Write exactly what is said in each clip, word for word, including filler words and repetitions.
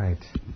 right.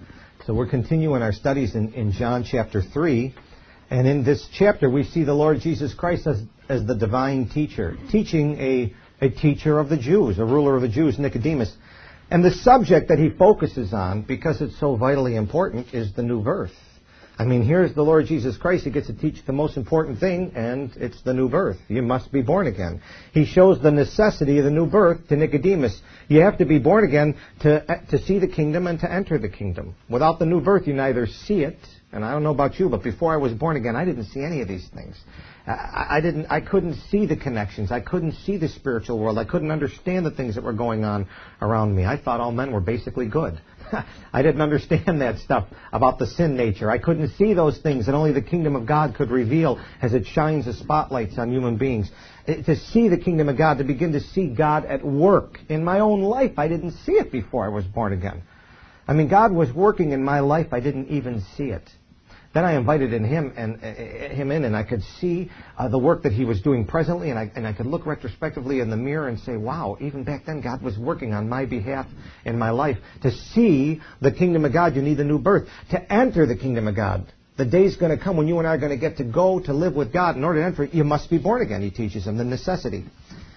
So we're continuing our studies in, in John chapter three. And in this chapter, we see the Lord Jesus Christ as, as the divine teacher, teaching a, a teacher of the Jews, a ruler of the Jews, Nicodemus. And the subject that he focuses on, because it's so vitally important, is the new birth. I mean, here's the Lord Jesus Christ. He gets to teach the most important thing, and it's the new birth. You must be born again. He shows the necessity of the new birth to Nicodemus. You have to be born again to, to see the kingdom and to enter the kingdom. Without the new birth, you neither see it, and I don't know about you, but before I was born again, I didn't see any of these things. I, I didn't. I couldn't see the connections. I couldn't see the spiritual world. I couldn't understand the things that were going on around me. I thought all men were basically good. I didn't understand that stuff about the sin nature. I couldn't see those things that only the kingdom of God could reveal as it shines the spotlights on human beings. To see the kingdom of God, to begin to see God at work in my own life. I didn't see it before I was born again. I mean, God was working in my life. I didn't even see it. Then I invited in him and uh, him in, and I could see uh, the work that he was doing presently, and I and I could look retrospectively in the mirror and say, "Wow! Even back then, God was working on my behalf in my life." To see the kingdom of God, you need the new birth. To enter the kingdom of God, the day's going to come when you and I are going to get to go to live with God. In order to enter it, you must be born again. He teaches him the necessity.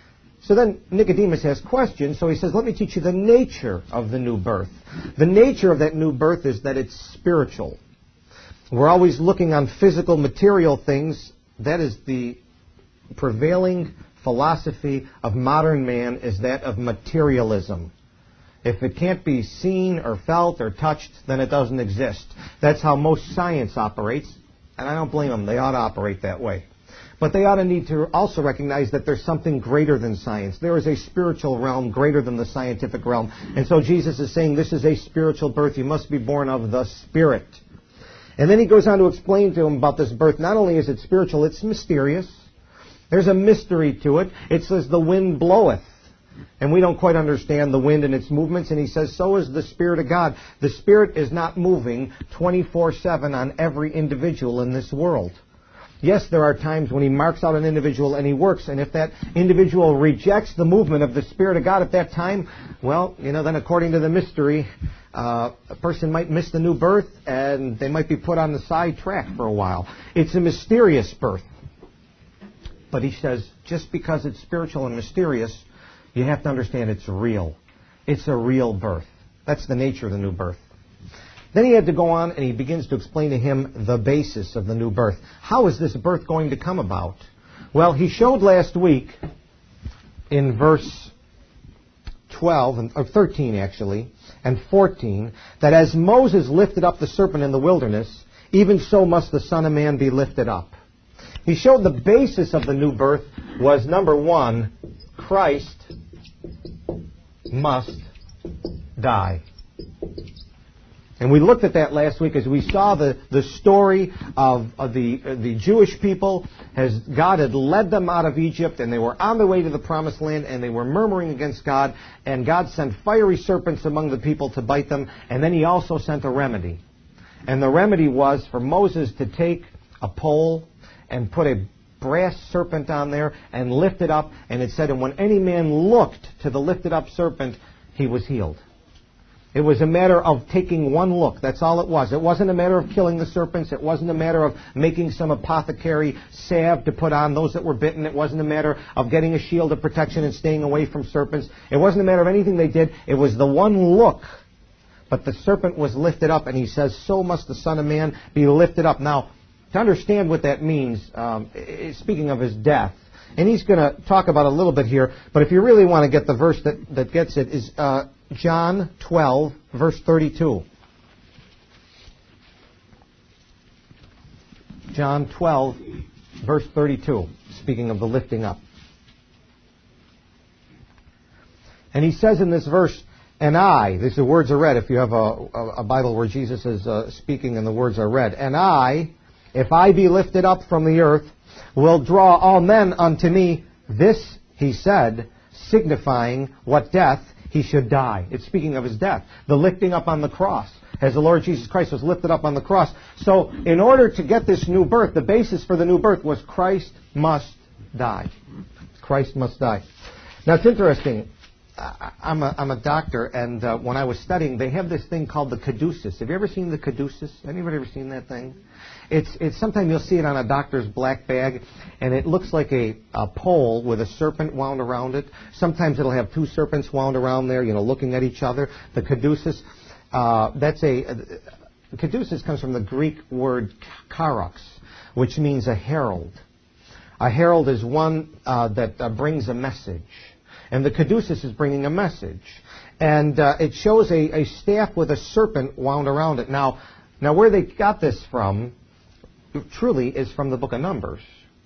So then Nicodemus has questions, so he says, "Let me teach you the nature of the new birth." The nature of that new birth is that it's spiritual. We're always looking on physical, material things. That is the prevailing philosophy of modern man, is that of materialism. If it can't be seen or felt or touched, then it doesn't exist. That's how most science operates, and I don't blame them. They ought to operate that way. But they ought to need to also recognize that there's something greater than science. There is a spiritual realm greater than the scientific realm. And so Jesus is saying this is a spiritual birth. You must be born of the Spirit. And then he goes on to explain to him about this birth. Not only is it spiritual, it's mysterious. There's a mystery to it. It says the wind bloweth. And we don't quite understand the wind and its movements. And he says, so is the Spirit of God. The Spirit is not moving twenty-four seven on every individual in this world. Yes, there are times when he marks out an individual and he works. And if that individual rejects the movement of the Spirit of God at that time, well, you know, then according to the mystery, uh, a person might miss the new birth and they might be put on the side track for a while. It's a mysterious birth. But he says, just because it's spiritual and mysterious, you have to understand it's real. It's a real birth. That's the nature of the new birth. Then he had to go on and he begins to explain to him the basis of the new birth. How is this birth going to come about? Well, he showed last week in verse twelve, or thirteen actually, and fourteen, that as Moses lifted up the serpent in the wilderness, even so must the Son of Man be lifted up. He showed the basis of the new birth was, number one, Christ must die. And we looked at that last week as we saw the, the story of, of the, uh, the Jewish people as God had led them out of Egypt and they were on their way to the promised land and they were murmuring against God, and God sent fiery serpents among the people to bite them, and then he also sent a remedy. And the remedy was for Moses to take a pole and put a brass serpent on there and lift it up, and it said, and when any man looked to the lifted up serpent, he was healed. It was a matter of taking one look. That's all it was. It wasn't a matter of killing the serpents. It wasn't a matter of making some apothecary salve to put on those that were bitten. It wasn't a matter of getting a shield of protection and staying away from serpents. It wasn't a matter of anything they did. It was the one look. But the serpent was lifted up, and he says, so must the Son of Man be lifted up. Now, to understand what that means, um, speaking of his death, and he's going to talk about it a little bit here, but if you really want to get the verse that, that gets it, is uh, John twelve, verse thirty-two. John twelve, verse thirty-two, speaking of the lifting up. And he says in this verse, and I, these are words are read, if you have a, a, a Bible where Jesus is uh, speaking and the words are read, and I, if I be lifted up from the earth, will draw all men unto me. This, he said, signifying what death he should die. It's speaking of his death. The lifting up on the cross, as the Lord Jesus Christ was lifted up on the cross. So, in order to get this new birth, the basis for the new birth was Christ must die. Christ must die. Now, it's interesting. I, I'm a I'm a doctor, and uh, when I was studying, they have this thing called the caduceus. Have you ever seen the caduceus? Anybody ever seen that thing? It's it's sometimes you'll see it on a doctor's black bag, and it looks like a, a pole with a serpent wound around it. Sometimes it'll have two serpents wound around there, you know, looking at each other. The caduceus, uh, that's a uh, caduceus comes from the Greek word karos, which means a herald. A herald is one uh, that uh, brings a message. And the caduceus is bringing a message. And uh, it shows a, a staff with a serpent wound around it. Now, now, where they got this from, truly, is from the book of Numbers.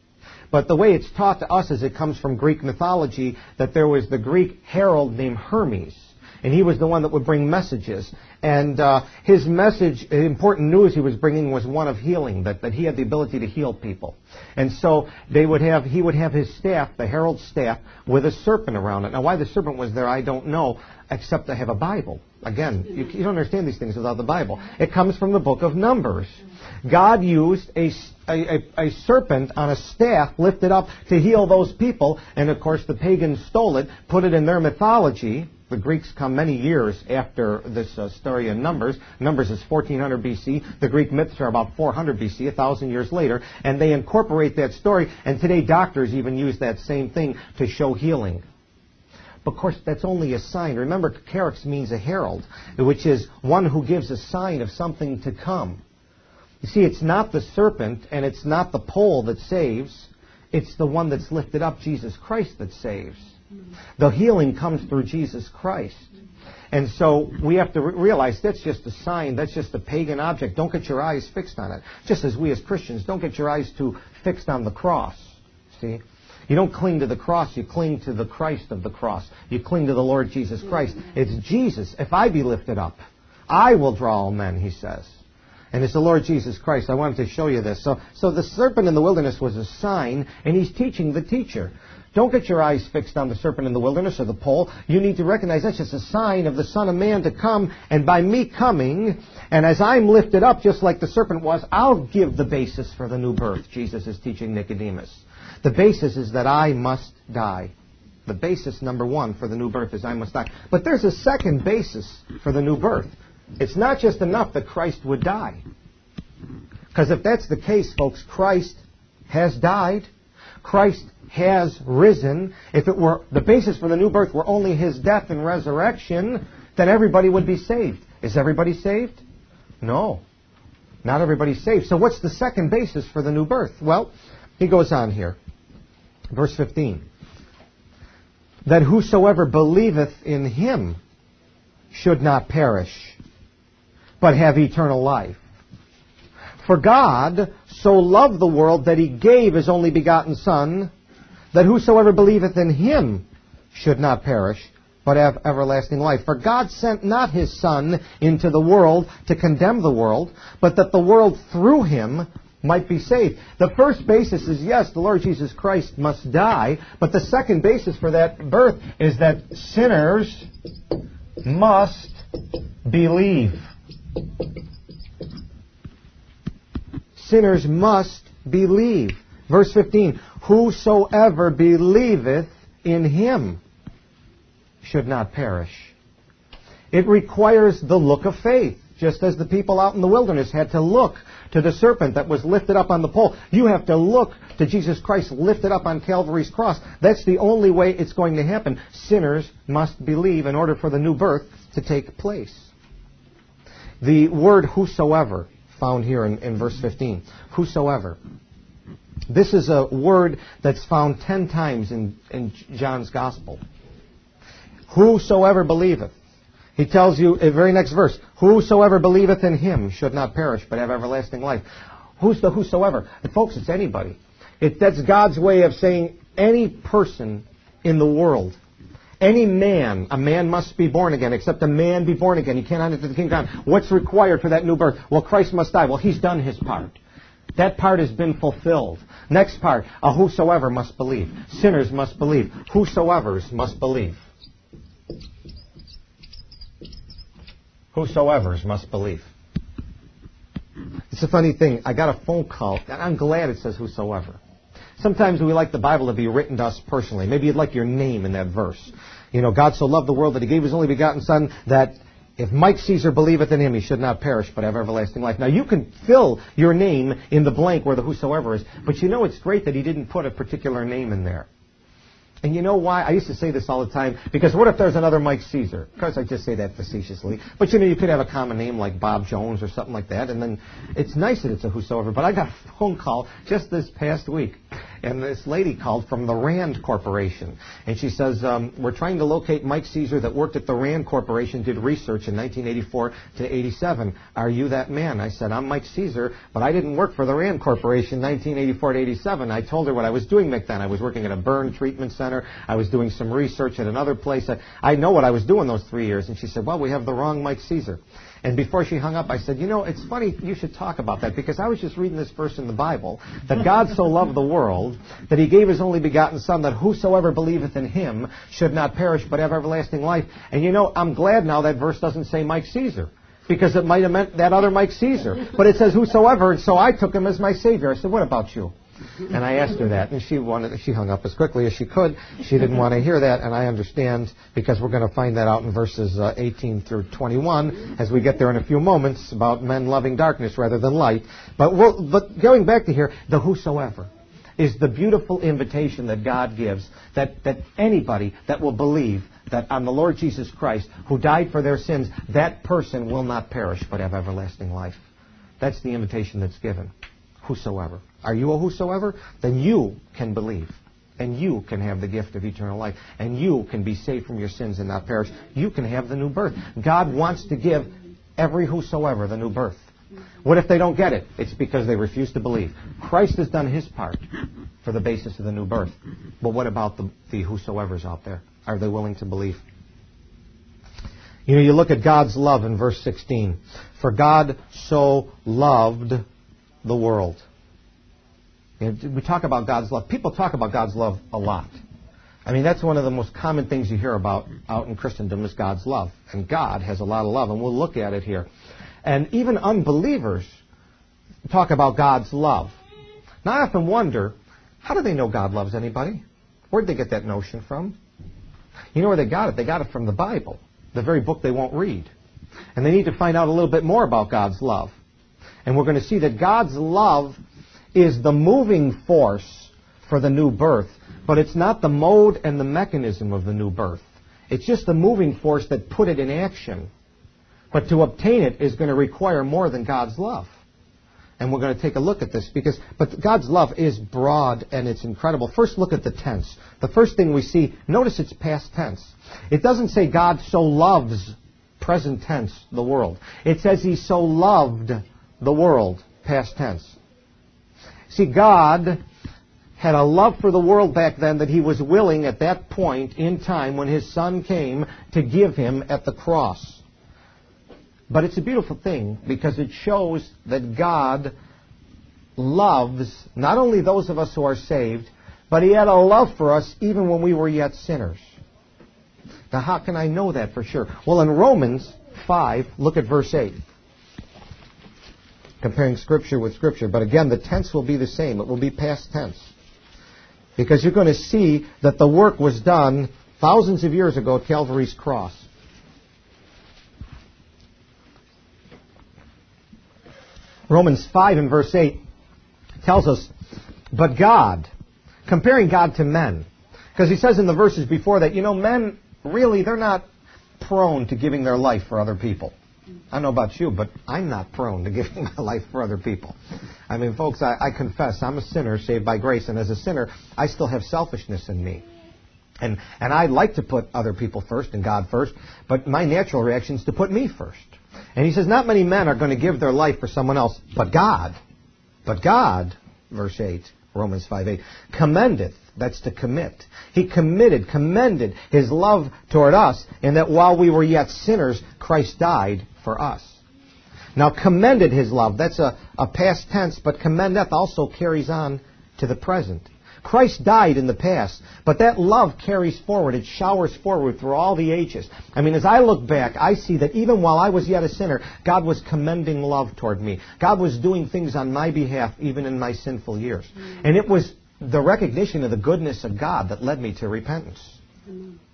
But the way it's taught to us is it comes from Greek mythology, that there was the Greek herald named Hermes. And he was the one that would bring messages. And uh, his message, important news he was bringing was one of healing, that, that he had the ability to heal people. And so they would have, he would have his staff, the herald's staff, with a serpent around it. Now, why the serpent was there, I don't know, except to have a Bible. Again, you, you don't understand these things without the Bible. It comes from the book of Numbers. God used a, a, a, a serpent on a staff lifted up to heal those people. And, of course, the pagans stole it, put it in their mythology. The Greeks come many years after this uh, story in Numbers. Numbers is fourteen hundred B C. The Greek myths are about four hundred B C, a thousand years later. And they incorporate that story. And today doctors even use that same thing to show healing. But, of course, that's only a sign. Remember, karos means a herald, which is one who gives a sign of something to come. You see, it's not the serpent and it's not the pole that saves. It's the one that's lifted up, Jesus Christ, that saves. The healing comes through Jesus Christ. And so we have to re- realize that's just a sign, that's just a pagan object. Don't get your eyes fixed on it. Just as we as Christians don't get your eyes too fixed on the cross. See? You don't cling to the cross, you cling to the Christ of the cross. You cling to the Lord Jesus Christ. It's Jesus. If I be lifted up, I will draw all men, he says. And it's the Lord Jesus Christ. I wanted to show you this. So, so the serpent in the wilderness was a sign, and he's teaching the teacher. Don't get your eyes fixed on the serpent in the wilderness or the pole. You need to recognize that's just a sign of the Son of Man to come. And by me coming, and as I'm lifted up just like the serpent was, I'll give the basis for the new birth. Jesus is teaching Nicodemus. The basis is that I must die. The basis, number one, for the new birth is I must die. But there's a second basis for the new birth. It's not just enough that Christ would die. Because if that's the case, folks, Christ has died. Christ has risen. If it were the basis for the new birth were only his death and resurrection, then everybody would be saved. Is everybody saved? No. Not everybody's saved. So what's the second basis for the new birth? Well, he goes on here. Verse fifteen. That whosoever believeth in him should not perish, but have eternal life. For God so loved the world that he gave his only begotten Son, that whosoever believeth in him should not perish, but have everlasting life. For God sent not his Son into the world to condemn the world, but that the world through him might be saved. The first basis is, yes, the Lord Jesus Christ must die, but the second basis for that birth is that sinners must believe. Sinners must believe. Verse fifteen, whosoever believeth in him should not perish. It requires the look of faith, just as the people out in the wilderness had to look to the serpent that was lifted up on the pole. You have to look to Jesus Christ lifted up on Calvary's cross. That's the only way it's going to happen. Sinners must believe in order for the new birth to take place. The word whosoever, found here in, in verse fifteen. Whosoever. This is a word that's found ten times in, in John's Gospel. Whosoever believeth. He tells you, the very next verse, whosoever believeth in him should not perish, but have everlasting life. Who's the whosoever? And folks, it's anybody. It, that's God's way of saying any person in the world. Any man, a man must be born again, except a man be born again. He cannot enter the kingdom of God. What's required for that new birth? Well, Christ must die. Well, he's done his part. That part has been fulfilled. Next part, a whosoever must believe. Sinners must believe. Whosoevers must believe. Whosoevers must believe. It's a funny thing. I got a phone call, and I'm glad it says whosoever. Sometimes we like the Bible to be written to us personally. Maybe you'd like your name in that verse. You know, God so loved the world that he gave his only begotten Son, that if Mike Caesar believeth in him, he should not perish, but have everlasting life. Now, you can fill your name in the blank where the whosoever is, but you know it's great that he didn't put a particular name in there. And you know why? I used to say this all the time, because what if there's another Mike Caesar? Of course, I just say that facetiously. But, you know, you could have a common name like Bob Jones or something like that, and then it's nice that it's a whosoever. But I got a phone call just this past week, and this lady called from the Rand Corporation. And she says, um, we're trying to locate Mike Caesar that worked at the Rand Corporation, did research in nineteen eighty-four to eighty-seven. Are you that man? I said, I'm Mike Caesar, but I didn't work for the Rand Corporation nineteen eighty-four to eighty-seven. I told her what I was doing back then. I was working at a burn treatment center. I was doing some research at another place. I, I know what I was doing those three years. And she said, well, we have the wrong Mike Caesar. And before she hung up, I said, you know, it's funny you should talk about that, because I was just reading this verse in the Bible, that God so loved the world that he gave his only begotten Son, that whosoever believeth in him should not perish but have everlasting life. And you know, I'm glad now that verse doesn't say Mike Caesar, because it might have meant that other Mike Caesar. But it says whosoever, and so I took him as my Savior. I said, what about you? And I asked her that, and she wanted, she hung up as quickly as she could. She didn't want to hear that, and I understand, because we're going to find that out in verses uh, eighteen through twenty-one as we get there in a few moments, about men loving darkness rather than light. But, we'll, but going back to here, the whosoever is the beautiful invitation that God gives, that, that anybody that will believe that on the Lord Jesus Christ, who died for their sins, that person will not perish but have everlasting life. That's the invitation that's given. Whosoever. Are you a whosoever? Then you can believe. And you can have the gift of eternal life. And you can be saved from your sins and not perish. You can have the new birth. God wants to give every whosoever the new birth. What if they don't get it? It's because they refuse to believe. Christ has done his part for the basis of the new birth. But what about the, the whosoevers out there? Are they willing to believe? You know, you look at God's love in verse sixteen. For God so loved the world. You know, we talk about God's love. People talk about God's love a lot. I mean, that's one of the most common things you hear about out in Christendom is God's love. And God has a lot of love, and we'll look at it here. And even unbelievers talk about God's love. Now, I often wonder, how do they know God loves anybody? Where did they get that notion from? You know where they got it? They got it from the Bible, the very book they won't read. And they need to find out a little bit more about God's love. And we're going to see that God's love is the moving force for the new birth, but it's not the mode and the mechanism of the new birth. It's just the moving force that put it in action. But to obtain it is going to require more than God's love. And we're going to take a look at this, because but God's love is broad and it's incredible. First, look at the tense. The first thing we see, notice it's past tense. It doesn't say God so loves, present tense, the world. It says he so loved the world, past tense. See, God had a love for the world back then that he was willing at that point in time when his Son came to give him at the cross. But it's a beautiful thing because it shows that God loves not only those of us who are saved, but he had a love for us even when we were yet sinners. Now, how can I know that for sure? Well, in Romans five, look at verse eight. Comparing Scripture with Scripture. But again, the tense will be the same. It will be past tense. Because you're going to see that the work was done thousands of years ago at Calvary's cross. Romans five and verse eight tells us, but God, comparing God to men. Because he says in the verses before that, you know, men, really, they're not prone to giving their life for other people. I don't know about you, but I'm not prone to giving my life for other people. I mean, folks, I, I confess I'm a sinner saved by grace, and as a sinner, I still have selfishness in me. And and I like to put other people first and God first, but my natural reaction is to put me first. And he says, not many men are going to give their life for someone else, but God. But God, verse eight, Romans five eight, commendeth, that's to commit. He committed, commended his love toward us, in that while we were yet sinners, Christ died for us. Now, commended his love, that's a, a past tense, but commendeth also carries on to the present. Christ died in the past, but that love carries forward. It showers forward through all the ages. I mean, as I look back, I see that even while I was yet a sinner, God was commending love toward me. God was doing things on my behalf, even in my sinful years. Mm-hmm. And it was the recognition of the goodness of God that led me to repentance. Mm-hmm.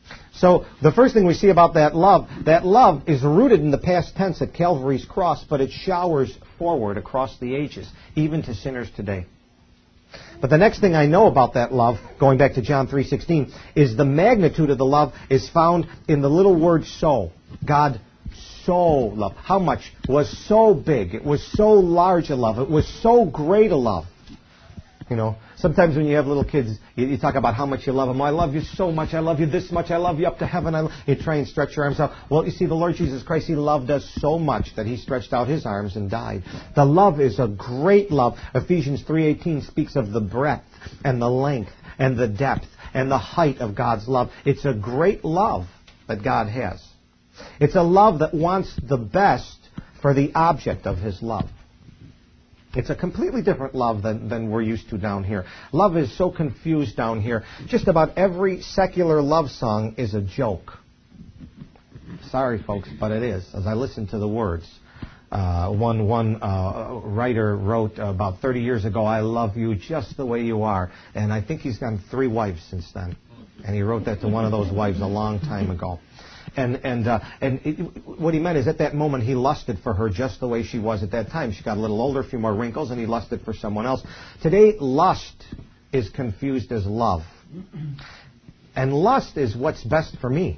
So the first thing we see about that love, that love is rooted in the past tense at Calvary's cross, but it showers forward across the ages, even to sinners today. But the next thing I know about that love, going back to John three sixteen, is the magnitude of the love is found in the little word so. God so loved. How much was so big? It was so large a love. It was so great a love. You know, sometimes when you have little kids, you, you talk about how much you love them. Oh, I love you so much. I love you this much. I love you up to heaven. I, you try and stretch your arms out. Well, you see, the Lord Jesus Christ, He loved us so much that He stretched out His arms and died. The love is a great love. Ephesians three eighteen speaks of the breadth and the length and the depth and the height of God's love. It's a great love that God has. It's a love that wants the best for the object of His love. It's a completely different love than, than we're used to down here. Love is so confused down here. Just about every secular love song is a joke. Sorry, folks, but it is. As I listen to the words, uh, one one uh, writer wrote about thirty years ago, "I love you just the way you are," and I think he's gotten three wives since then. And he wrote that to one of those wives a long time ago. And and uh, and it, what he meant is at that moment he lusted for her just the way she was at that time. She got a little older, a few more wrinkles, and he lusted for someone else. Today, lust is confused as love. And lust is what's best for me.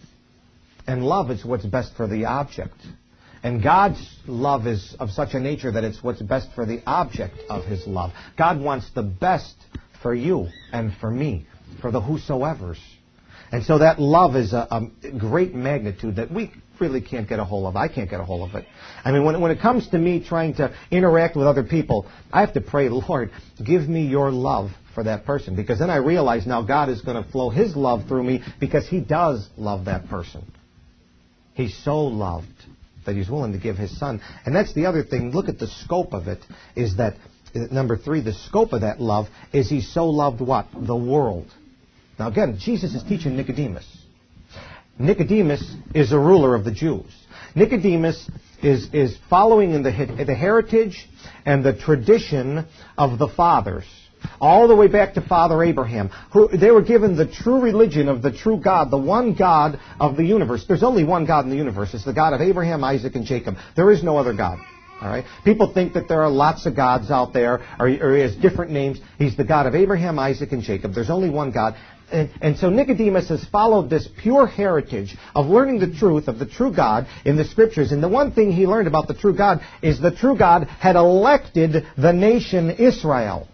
And love is what's best for the object. And God's love is of such a nature that it's what's best for the object of His love. God wants the best for you and for me, for the whosoevers. And so that love is a, a great magnitude that we really can't get a hold of. I can't get a hold of it. I mean, when, when it comes to me trying to interact with other people, I have to pray, Lord, give me your love for that person. Because then I realize now God is going to flow His love through me because He does love that person. He's so loved that He's willing to give His Son. And that's the other thing. Look at the scope of it, is that, number three, the scope of that love is He so loved what? The world. Now again, Jesus is teaching Nicodemus. Nicodemus is a ruler of the Jews. Nicodemus is, is following in the, the heritage and the tradition of the fathers, all the way back to Father Abraham. Who, they were given the true religion of the true God, the one God of the universe. There's only one God in the universe. It's the God of Abraham, Isaac, and Jacob. There is no other God. All right. People think that there are lots of gods out there, or, or He has different names. He's the God of Abraham, Isaac, and Jacob. There's only one God. And, and so Nicodemus has followed this pure heritage of learning the truth of the true God in the Scriptures. And the one thing he learned about the true God is the true God had elected the nation Israel.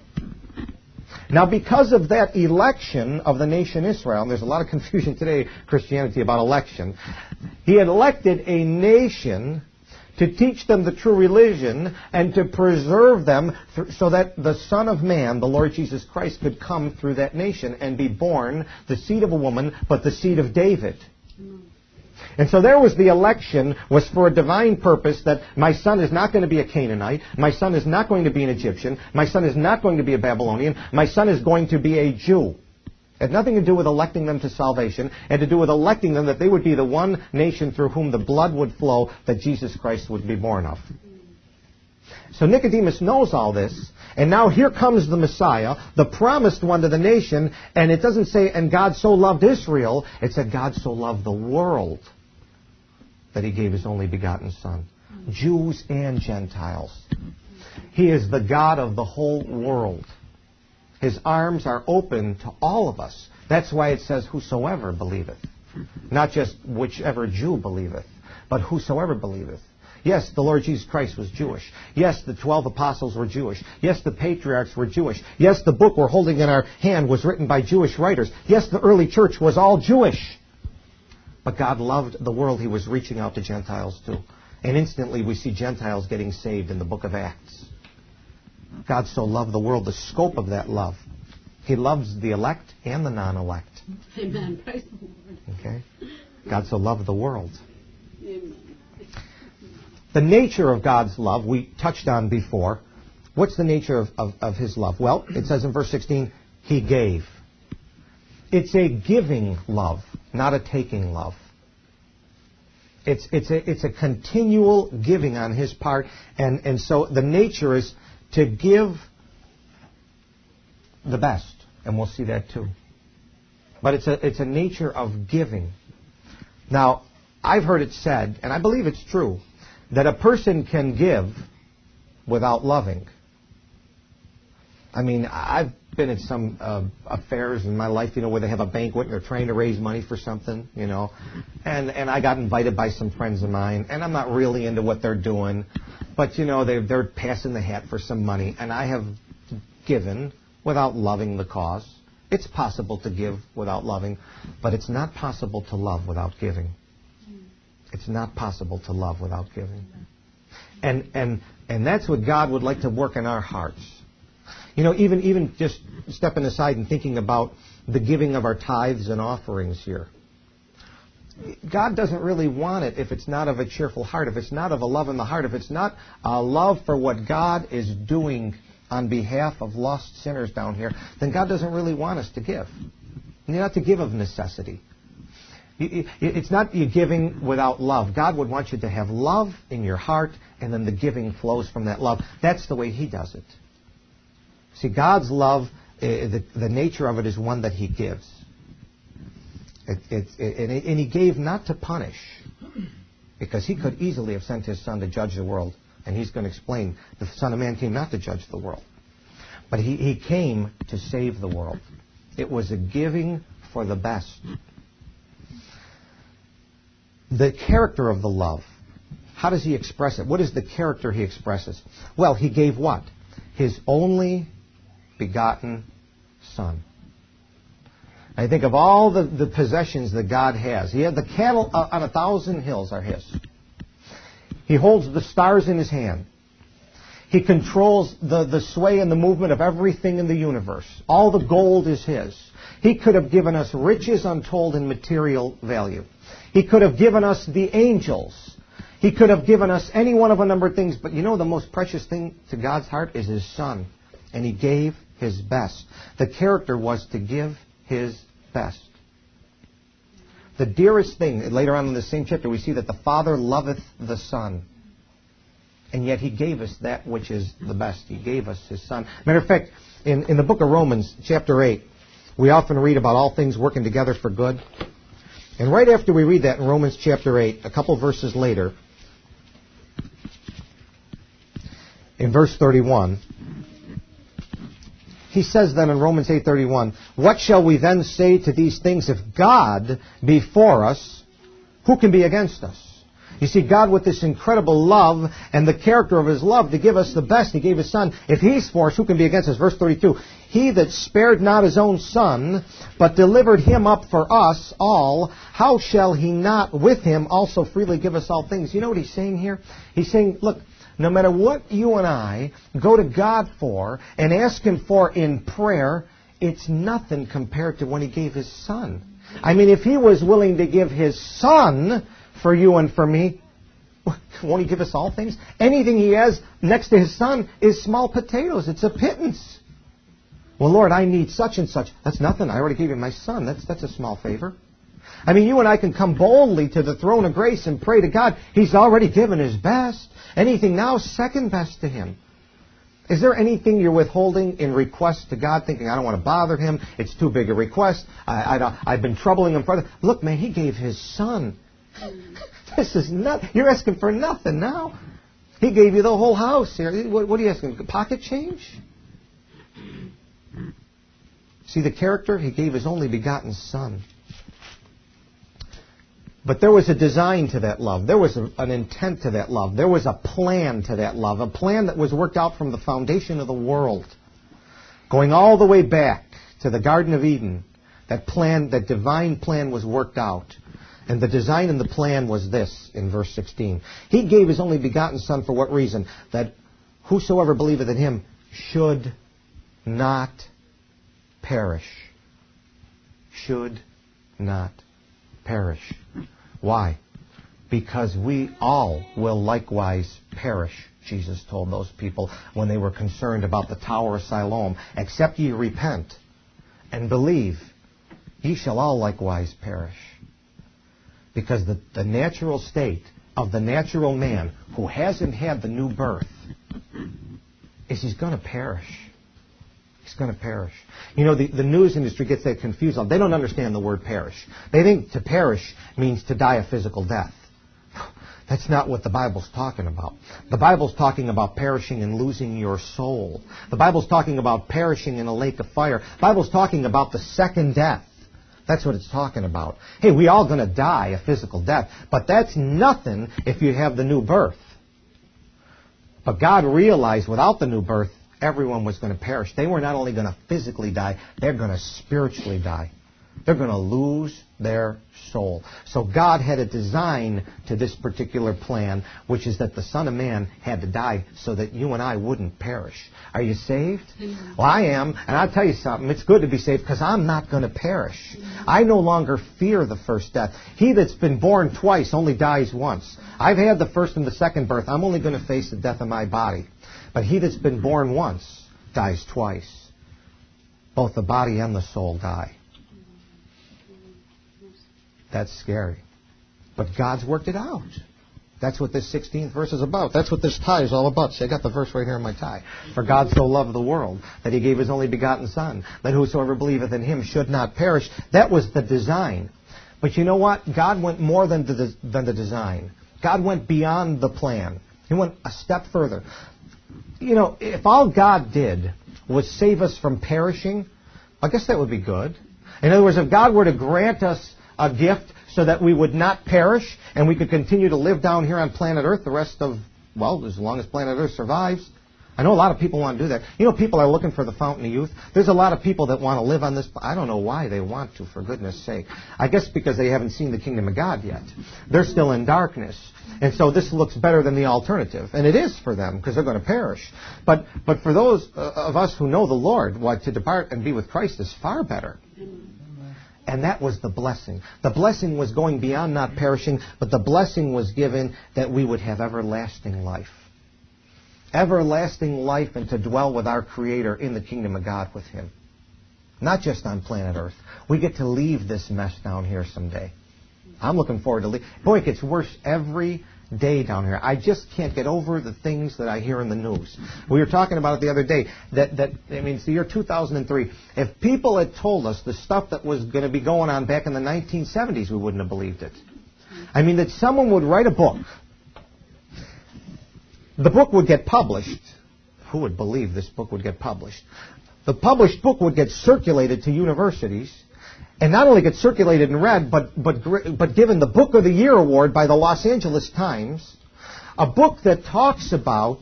Now, because of that election of the nation Israel, and there's a lot of confusion today in Christianity about election, He had elected a nation to teach them the true religion and to preserve them th- so that the Son of Man, the Lord Jesus Christ, could come through that nation and be born, the seed of a woman, but the seed of David. Mm. And so there was the election, was for a divine purpose, that my son is not going to be a Canaanite, my son is not going to be an Egyptian, my son is not going to be a Babylonian, my son is going to be a Jew. It had nothing to do with electing them to salvation. It had to do with electing them that they would be the one nation through whom the blood would flow that Jesus Christ would be born of. So Nicodemus knows all this, and now here comes the Messiah, the promised one to the nation, and it doesn't say, and God so loved Israel, it said God so loved the world that He gave His only begotten Son. Jews and Gentiles. He is the God of the whole world. His arms are open to all of us. That's why it says, whosoever believeth. Not just whichever Jew believeth, but whosoever believeth. Yes, the Lord Jesus Christ was Jewish. Yes, the twelve apostles were Jewish. Yes, the patriarchs were Jewish. Yes, the book we're holding in our hand was written by Jewish writers. Yes, the early church was all Jewish. But God loved the world He was reaching out to Gentiles too. And instantly we see Gentiles getting saved in the book of Acts. God so loved the world, the scope of that love. He loves the elect and the non-elect. Amen. Praise the Lord. Okay? God so loved the world. Amen. The nature of God's love we touched on before. What's the nature of, of, of His love? Well, it says in verse sixteen, He gave. It's a giving love, not a taking love. It's, it's, a, it's a continual giving on His part. And, and so the nature is to give the best. And we'll see that too. but it's a, it's a nature of giving. Now, I've heard it said, and I believe it's true, that a person can give without loving. I mean, I've been at some uh, affairs in my life, you know, where they have a banquet and they're trying to raise money for something, you know, and and I got invited by some friends of mine, and I'm not really into what they're doing, but, you know, they're, they're passing the hat for some money, and I have given without loving the cause. It's possible to give without loving, but it's not possible to love without giving. It's not possible to love without giving. And and and that's what God would like to work in our hearts. You know, even even just stepping aside and thinking about the giving of our tithes and offerings here. God doesn't really want it if it's not of a cheerful heart, if it's not of a love in the heart, if it's not a love for what God is doing on behalf of lost sinners down here, then God doesn't really want us to give. You're not to give of necessity. It's not you giving without love. God would want you to have love in your heart, and then the giving flows from that love. That's the way He does it. See, God's love, uh, the, the nature of it is one that He gives. It, it, it, and He gave not to punish, because He could easily have sent His Son to judge the world. And He's going to explain, the Son of Man came not to judge the world, but He, he came to save the world. It was a giving for the best. The character of the love. How does He express it? What is the character He expresses? Well, He gave what? His only begotten Son. I think of all the, the possessions that God has. He had the cattle on a thousand hills are His. He holds the stars in His hand. He controls the, the sway and the movement of everything in the universe. All the gold is His. He could have given us riches untold in material value. He could have given us the angels. He could have given us any one of a number of things. But you know the most precious thing to God's heart is His Son. And He gave His best. The character was to give His best. The dearest thing, later on in the same chapter, we see that the Father loveth the Son. And yet He gave us that which is the best. He gave us His Son. Matter of fact, in, in the book of Romans, chapter eight, we often read about all things working together for good. And right after we read that in Romans chapter eight, a couple verses later, in verse thirty-one, he says then in Romans eight thirty-one, what shall we then say to these things? If God be for us, who can be against us? You see, God with this incredible love and the character of His love to give us the best, He gave His Son. If He's for us, who can be against us? Verse thirty-two, He that spared not His own Son, but delivered Him up for us all, how shall He not with Him also freely give us all things? You know what He's saying here? He's saying, look, no matter what you and I go to God for and ask Him for in prayer, it's nothing compared to when He gave His Son. I mean, if He was willing to give His Son for you and for me, won't He give us all things? Anything He has next to His Son is small potatoes. It's a pittance. Well, Lord, I need such and such. That's nothing. I already gave you my Son. That's, that's a small favor. I mean, you and I can come boldly to the throne of grace and pray to God. He's already given His best. Anything now, second best to Him. Is there anything you're withholding in request to God, thinking, I don't want to bother Him, it's too big a request, I, I don't, I've been troubling Him further? Look, man, He gave His Son. This is not, you're asking for nothing now. He gave you the whole house here. What, what are you asking? Pocket change? See the character? He gave His only begotten Son. But there was a design to that love. There was a, an intent to that love. There was a plan to that love. A plan that was worked out from the foundation of the world. Going all the way back to the Garden of Eden. That plan, that divine plan was worked out. And the design and the plan was this in verse sixteen. He gave His only begotten Son for what reason? That whosoever believeth in Him should not perish. Should not perish. Why? Because we all will likewise perish, Jesus told those people when they were concerned about the Tower of Siloam. Except ye repent and believe, ye shall all likewise perish. Because the, the natural state of the natural man who hasn't had the new birth is he's going to perish. He's going to perish. You know, the, the news industry gets that confused. They don't understand the word perish. They think to perish means to die a physical death. That's not what the Bible's talking about. The Bible's talking about perishing and losing your soul. The Bible's talking about perishing in a lake of fire. The Bible's talking about the second death. That's what it's talking about. Hey, we all going to die a physical death, but that's nothing if you have the new birth. But God realized without the new birth, everyone was going to perish. They were not only going to physically die, they're going to spiritually die. They're going to lose their soul. So God had a design to this particular plan, which is that the Son of Man had to die so that you and I wouldn't perish. Are you saved? Mm-hmm. Well, I am, and I'll tell you something. It's good to be saved because I'm not going to perish. Mm-hmm. I no longer fear the first death. He that's been born twice only dies once. I've had the first and the second birth. I'm only going to face the death of my body. But he that's been born once dies twice. Both the body and the soul die. That's scary. But God's worked it out. That's what this sixteenth verse is about. That's what this tie is all about. See, I got the verse right here in my tie. For God so loved the world that He gave His only begotten Son, that whosoever believeth in Him should not perish. That was the design. But you know what? God went more than the, than the design. God went beyond the plan. He went a step further. You know, if all God did was save us from perishing, I guess that would be good. In other words, if God were to grant us a gift so that we would not perish and we could continue to live down here on planet Earth the rest of, well, as long as planet Earth survives. I know a lot of people want to do that. You know, people are looking for the fountain of youth. There's a lot of people that want to live on this. I don't know why they want to, for goodness sake. I guess because they haven't seen the kingdom of God yet. They're still in darkness. And so this looks better than the alternative. And it is for them because they're going to perish. But but for those of us who know the Lord, what to depart and be with Christ is far better. And that was the blessing. The blessing was going beyond not perishing, but the blessing was given that we would have everlasting life. Everlasting life and to dwell with our Creator in the kingdom of God with Him. Not just on planet Earth. We get to leave this mess down here someday. I'm looking forward to leave. Boy, it gets worse every day down here. I just can't get over the things that I hear in the news. We were talking about it the other day. That, that I mean, it's the year two thousand three. If people had told us the stuff that was going to be going on back in the nineteen seventies, we wouldn't have believed it. I mean, that someone would write a book. The book would get published. Who would believe this book would get published? The published book would get circulated to universities. And not only get circulated and read, but, but, but given the Book of the Year award by the Los Angeles Times, a book that talks about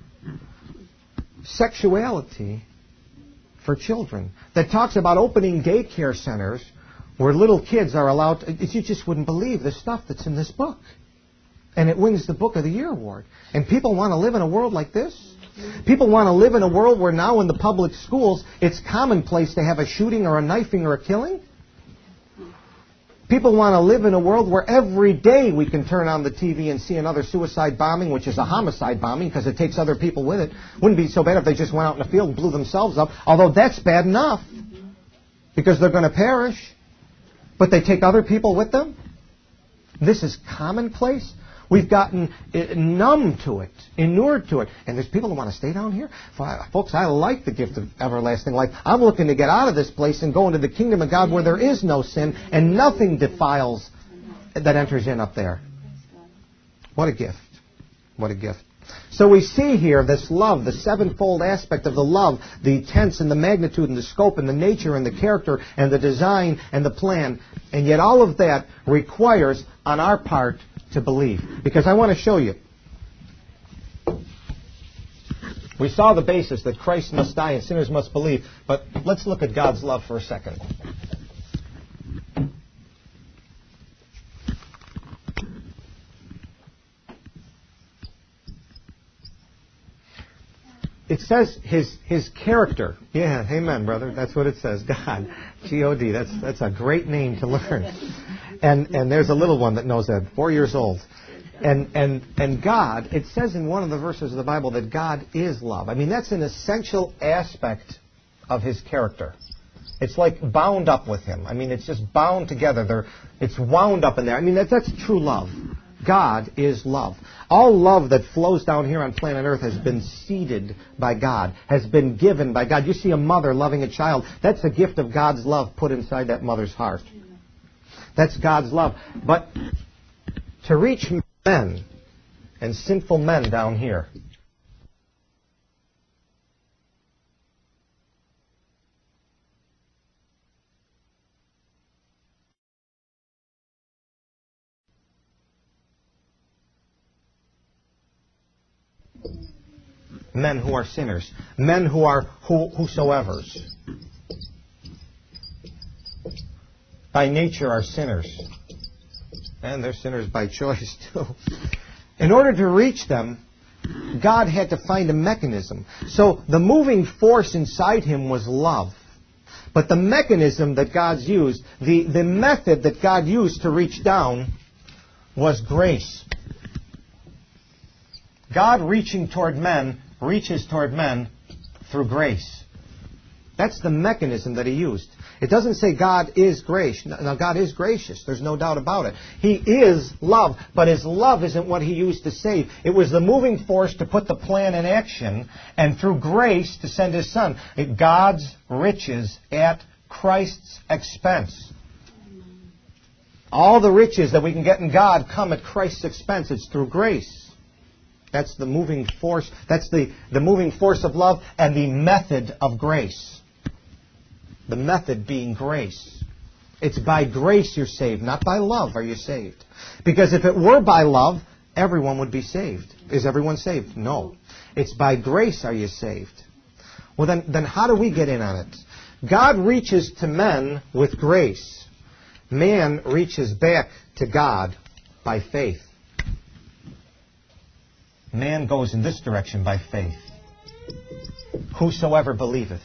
sexuality for children, that talks about opening daycare centers where little kids are allowed to, you just wouldn't believe the stuff that's in this book. And it wins the Book of the Year award. And people want to live in a world like this? People want to live in a world where now in the public schools it's commonplace to have a shooting or a knifing or a killing? People want to live in a world where every day we can turn on the T V and see another suicide bombing, which is a homicide bombing because it takes other people with it. Wouldn't be so bad if they just went out in the field and blew themselves up, although that's bad enough because they're going to perish. But they take other people with them? This is commonplace. We've gotten numb to it, inured to it. And there's people who want to stay down here. Folks, I like the gift of everlasting life. I'm looking to get out of this place and go into the kingdom of God where there is no sin and nothing defiles that enters in up there. What a gift. What a gift. So we see here this love, the sevenfold aspect of the love, the tense and the magnitude and the scope and the nature and the character and the design and the plan. And yet all of that requires on our part to believe. Because I want to show you. We saw the basis that Christ must die and sinners must believe. But let's look at God's love for a second. It says his his character. Yeah, amen, brother. That's what it says. God. G O D. That's that's a great name to learn. And and there's a little one that knows that. Four years old. And and and God, it says in one of the verses of the Bible that God is love. I mean, that's an essential aspect of His character. It's like bound up with Him. I mean, it's just bound together. They're, it's wound up in there. I mean, that's, that's true love. God is love. All love that flows down here on planet Earth has been seeded by God, has been given by God. You see a mother loving a child. That's a gift of God's love put inside that mother's heart. That's God's love. But to reach men and sinful men down here, men who are sinners, men who are who, whosoevers, by nature are sinners. And they're sinners by choice too. In order to reach them, God had to find a mechanism. So the moving force inside him was love. But the mechanism that God's used, the, the method that God used to reach down was grace. God reaching toward men reaches toward men through grace. That's the mechanism that he used. It doesn't say God is gracious. Now, God is gracious. There's no doubt about it. He is love, but his love isn't what he used to save. It was the moving force to put the plan in action, and through grace to send his Son. God's riches at Christ's expense. All the riches that we can get in God come at Christ's expense. It's through grace. That's the moving force. That's the, the moving force of love and the method of grace. The method being grace. It's by grace you're saved, not by love are you saved. Because if it were by love, everyone would be saved. Is everyone saved? No. It's by grace are you saved. Well, then, then how do we get in on it? God reaches to men with grace. Man reaches back to God by faith. Man goes in this direction by faith. Whosoever believeth.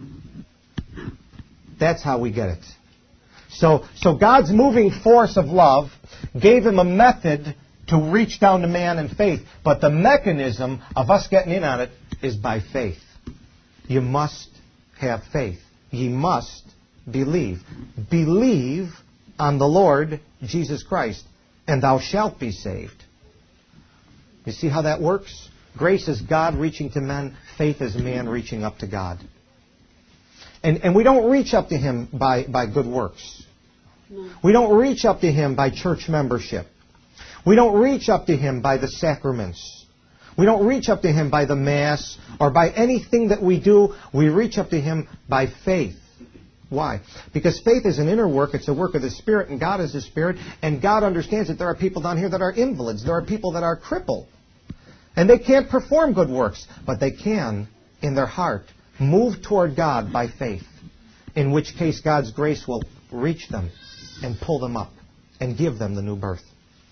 That's how we get it. So, so God's moving force of love gave him a method to reach down to man in faith. But the mechanism of us getting in on it is by faith. You must have faith. Ye must believe. Believe on the Lord Jesus Christ, and thou shalt be saved. You see how that works? Grace is God reaching to men. Faith is man reaching up to God. And, and we don't reach up to him by, by good works. No. We don't reach up to him by church membership. We don't reach up to him by the sacraments. We don't reach up to him by the Mass or by anything that we do. We reach up to him by faith. Why? Because faith is an inner work. It's a work of the Spirit, and God is the Spirit. And God understands that there are people down here that are invalids. There are people that are crippled. And they can't perform good works. But they can, in their heart, move toward God by faith. In which case God's grace will reach them and pull them up and give them the new birth.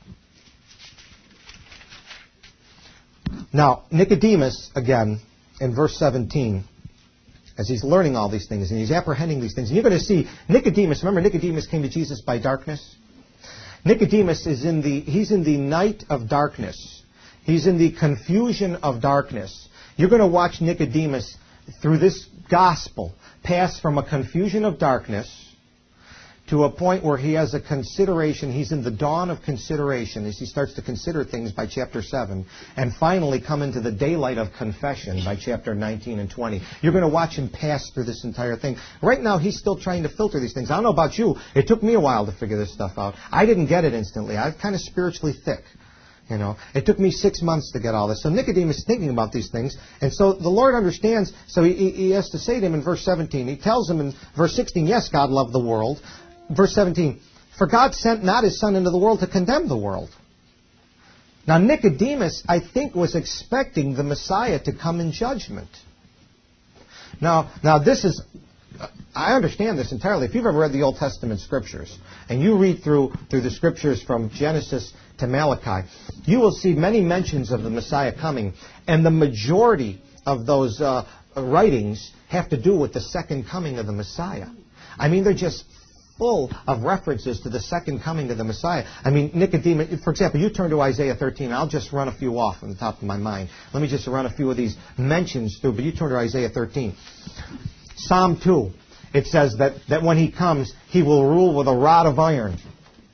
Now, Nicodemus, again, in verse seventeen, as he's learning all these things and he's apprehending these things, and you're going to see Nicodemus, remember Nicodemus came to Jesus by darkness? Nicodemus is in the, he's in the night of darkness. He's in the confusion of darkness. You're going to watch Nicodemus through this gospel pass from a confusion of darkness to a point where he has a consideration. He's in the dawn of consideration as he starts to consider things by chapter seven, and finally come into the daylight of confession by chapter nineteen and twenty. You're going to watch him pass through this entire thing. Right now, he's still trying to filter these things. I don't know about you. It took me a while to figure this stuff out. I didn't get it instantly. I'm kind of spiritually thick. You know, it took me six months to get all this. So Nicodemus is thinking about these things. And so the Lord understands. So he, he has to say to him in verse seventeen. He tells him in verse sixteen, yes, God loved the world. Verse seventeen, for God sent not his Son into the world to condemn the world. Now Nicodemus, I think, was expecting the Messiah to come in judgment. Now, now this is, I understand this entirely. If you've ever read the Old Testament Scriptures, and you read through, through the Scriptures from Genesis to Malachi, you will see many mentions of the Messiah coming, and the majority of those uh, writings have to do with the second coming of the Messiah. I mean, they're just full of references to the second coming of the Messiah. I mean, Nicodemus, for example, you turn to Isaiah thirteen. I'll just run a few off on the top of my mind. Let me just run a few of these mentions through, but you turn to Isaiah thirteen. Psalm two, it says that, that when he comes, he will rule with a rod of iron.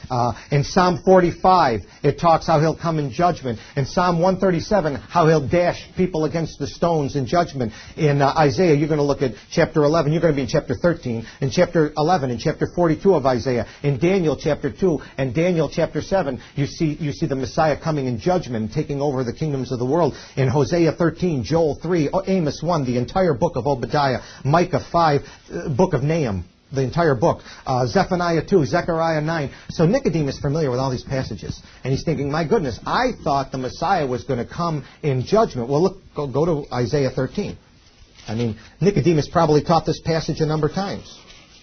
Uh, in Psalm forty-five, it talks how he'll come in judgment. In Psalm one thirty-seven, how he'll dash people against the stones in judgment. In uh, Isaiah, you're going to look at chapter eleven. You're going to be in chapter thirteen. In chapter eleven, in chapter forty-two of Isaiah. In Daniel chapter two and Daniel chapter seven, you see you see the Messiah coming in judgment, taking over the kingdoms of the world. In Hosea thirteen, Joel three, Amos one, the entire book of Obadiah, Micah five, uh, book of Nahum, the entire book, uh, Zephaniah two, Zechariah nine. So Nicodemus is familiar with all these passages. And he's thinking, my goodness, I thought the Messiah was going to come in judgment. Well, look, go, go to Isaiah thirteen. I mean, Nicodemus probably taught this passage a number of times.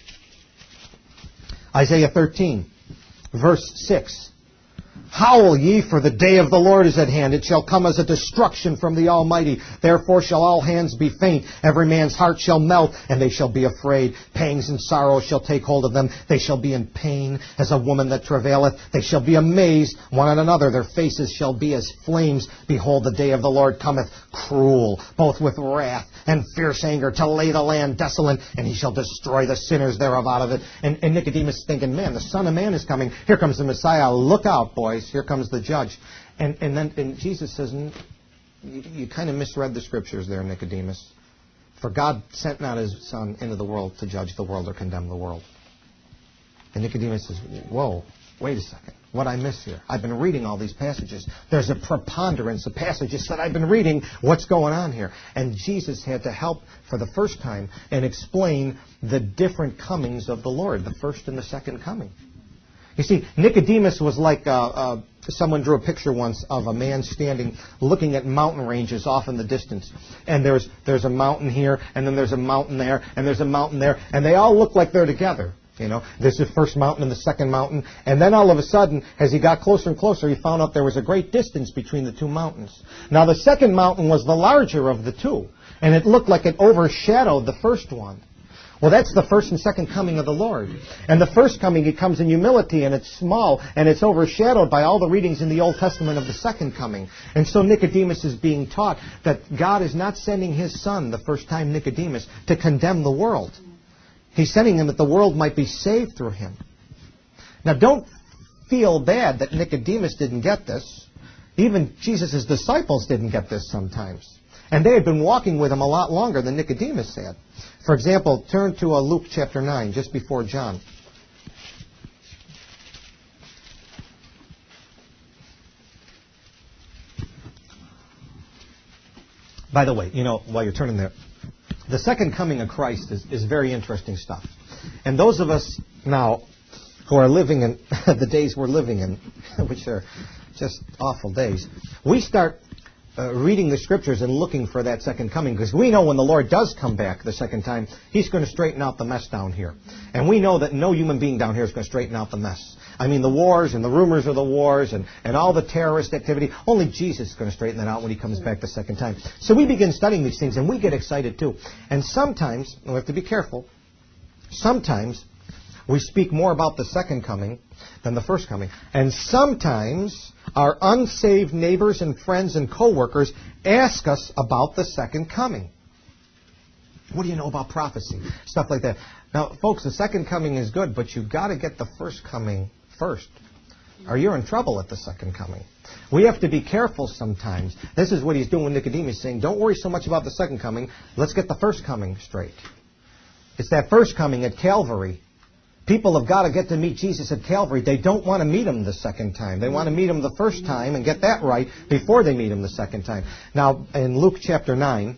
Isaiah thirteen, verse six. Howl ye, for the day of the Lord is at hand. It shall come as a destruction from the Almighty. Therefore shall all hands be faint. Every man's heart shall melt, and they shall be afraid. Pangs and sorrows shall take hold of them. They shall be in pain as a woman that travaileth. They shall be amazed one at another. Their faces shall be as flames. Behold, the day of the Lord cometh cruel, both with wrath and fierce anger, to lay the land desolate, and he shall destroy the sinners thereof out of it. And, and Nicodemus is thinking, man, the Son of Man is coming. Here comes the Messiah. Look out, boys. Here comes the judge. And, and then and Jesus says, you, you kind of misread the scriptures there, Nicodemus. For God sent not his Son into the world to judge the world or condemn the world. And Nicodemus says, whoa, wait a second. What I miss here? I've been reading all these passages. There's a preponderance of passages that I've been reading. What's going on here? And Jesus had to help for the first time and explain the different comings of the Lord, the first and the second coming. You see, Nicodemus was like, uh, uh, someone drew a picture once of a man standing looking at mountain ranges off in the distance. And there's there's a mountain here, and then there's a mountain there, and there's a mountain there, and they all look like they're together. You know, there's the first mountain and the second mountain. And then all of a sudden, as he got closer and closer, he found out there was a great distance between the two mountains. Now, the second mountain was the larger of the two, and it looked like it overshadowed the first one. Well, that's the first and second coming of the Lord. And the first coming, it comes in humility, and it's small, and it's overshadowed by all the readings in the Old Testament of the second coming. And so Nicodemus is being taught that God is not sending his Son, the first time Nicodemus, to condemn the world. He's sending him that the world might be saved through him. Now, don't feel bad that Nicodemus didn't get this. Even Jesus' disciples didn't get this sometimes. And they had been walking with him a lot longer than Nicodemus had. For example, turn to uh, Luke chapter nine, just before John. By the way, you know, while you're turning there, the second coming of Christ is, is very interesting stuff. And those of us now who are living in the days we're living in, which are just awful days, we start uh, reading the scriptures and looking for that second coming, because we know when the Lord does come back the second time, he's going to straighten out the mess down here. And we know that no human being down here is going to straighten out the mess. I mean, the wars and the rumors of the wars and, and all the terrorist activity, only Jesus is going to straighten that out when he comes back the second time. So we begin studying these things, and we get excited too. And sometimes, we have to be careful, sometimes we speak more about the second coming than the first coming. And sometimes our unsaved neighbors and friends and co-workers ask us about the second coming. What do you know about prophecy? Stuff like that. Now, folks, the second coming is good, but you've got to get the first coming first, or you're in trouble at the second coming. We have to be careful sometimes. This is what he's doing with Nicodemus, saying, don't worry so much about the second coming. Let's get the first coming straight. It's that first coming at Calvary. People have got to get to meet Jesus at Calvary. They don't want to meet him the second time. They want to meet him the first time and get that right before they meet him the second time. Now, in Luke chapter nine,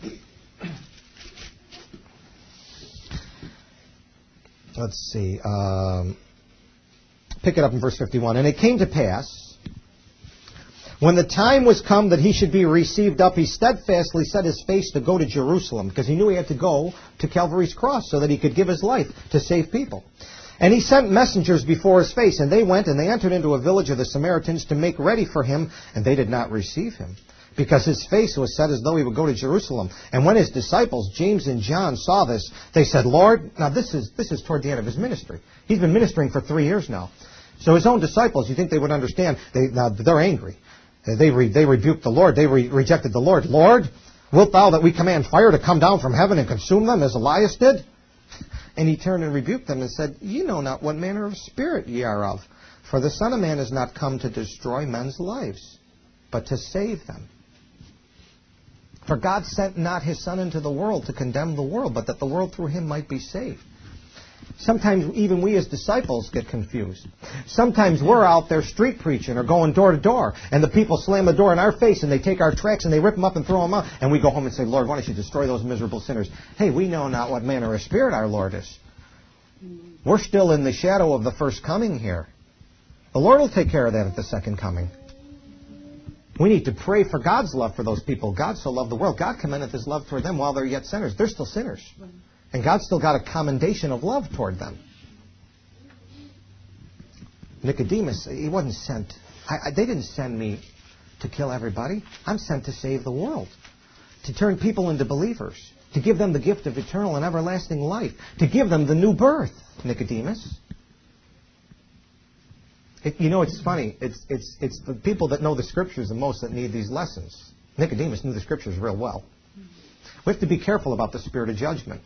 let's see, um, pick it up in verse fifty-one. And it came to pass, when the time was come that he should be received up, he steadfastly set his face to go to Jerusalem, because he knew he had to go to Calvary's cross so that he could give his life to save people. And he sent messengers before his face, and they went and they entered into a village of the Samaritans to make ready for him, and they did not receive him, because his face was set as though he would go to Jerusalem. And when his disciples, James and John, saw this, they said, Lord, now this is this is toward the end of his ministry. He's been ministering for three years now. So his own disciples, you think they would understand, they, now they're angry. They re, they rebuked the Lord. They re, rejected the Lord. Lord, wilt thou that we command fire to come down from heaven and consume them as Elias did? And he turned and rebuked them and said, ye know not what manner of spirit ye are of. For the Son of Man is not come to destroy men's lives, but to save them. For God sent not His Son into the world to condemn the world, but that the world through Him might be saved. Sometimes even we as disciples get confused. Sometimes we're out there street preaching or going door to door, and the people slam the door in our face, and they take our tracts and they rip them up and throw them out, and we go home and say, Lord, why don't you destroy those miserable sinners? Hey, we know not what manner of spirit our Lord is. We're still in the shadow of the first coming here. The Lord will take care of that at the second coming. We need to pray for God's love for those people. God so loved the world. God commendeth His love toward them while they're yet sinners. They're still sinners. And God's still got a commendation of love toward them. Nicodemus, he wasn't sent. I, I, they didn't send me to kill everybody. I'm sent to save the world. To turn people into believers. To give them the gift of eternal and everlasting life. To give them the new birth, Nicodemus. It, you know, it's funny. It's, it's, it's the people that know the Scriptures the most that need these lessons. Nicodemus knew the Scriptures real well. We have to be careful about the spirit of judgment.